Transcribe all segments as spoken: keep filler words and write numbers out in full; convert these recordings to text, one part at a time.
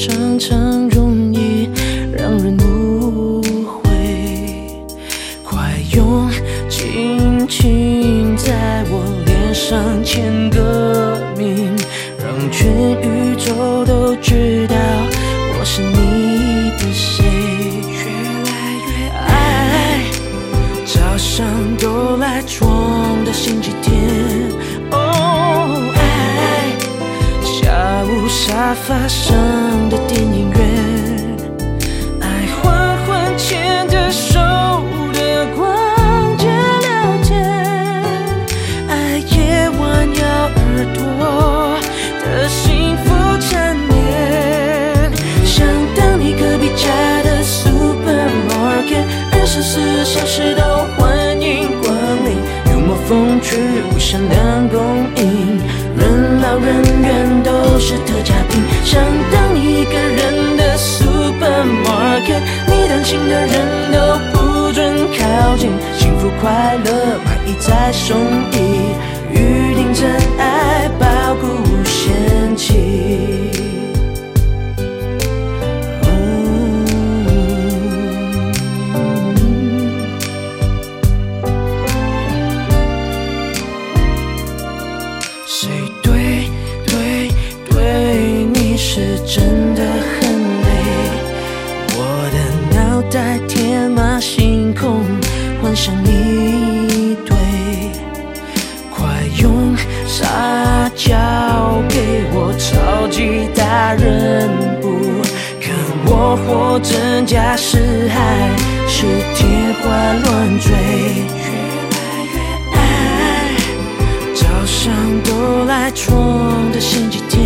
常常容易让人误会。快用轻轻在我脸上签个名，让全宇宙都知道我是你的谁。越来越爱，早上都来床的星期天。哦，爱，下午沙发上的电影院。爱，缓缓牵着手的逛街聊天。爱，夜晚咬耳朵的幸福缠绵。想当你隔壁家的 supermarket， 二十四小时都欢迎光临，幽默风趣无限量供应，任劳任怨都是特价品。想当你一个人的 supermarket， 你担心的人都不准靠近，幸福快乐买一再送一，预定真爱包谷无限期。谁对对对你是真的很累，我的脑袋天马行空，幻想一堆。快用撒娇给我超级大人物，看我货真价实还是天花乱坠。早上都来床的星期天。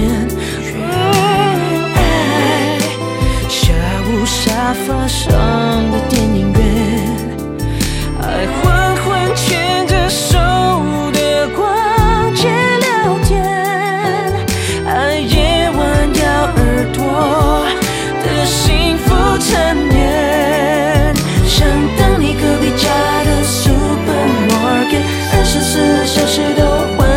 爱，下午沙发上的电影院。爱，缓缓牵着手的逛街聊天。爱，夜晚咬耳朵的幸福缠绵。想当你隔壁家的 supermarket， 二十四小时都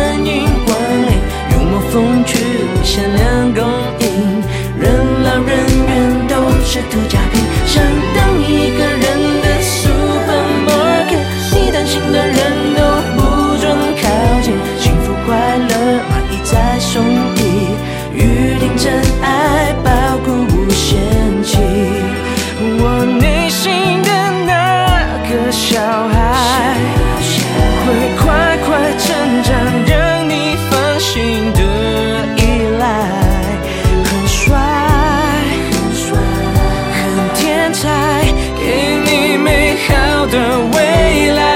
风趣无限量供应，任劳任怨都是特价品。想当一个人的 supermarket， 你担心的人都不准靠近，幸福快乐买一再送一，预定真爱包谷无限期。我内心的那个小孩会快快成长，让你放心的的未来。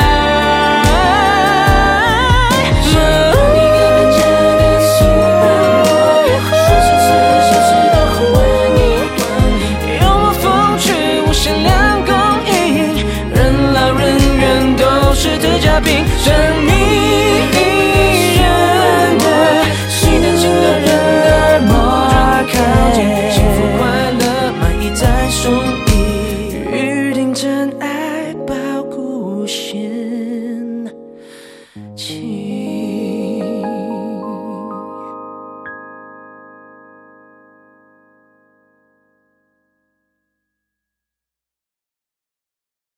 幽默风趣无限量供应，任劳任怨都是特价品，剩你一人的，你担心的人都不准靠近，幸福快乐买一再送一，预定真爱无限期。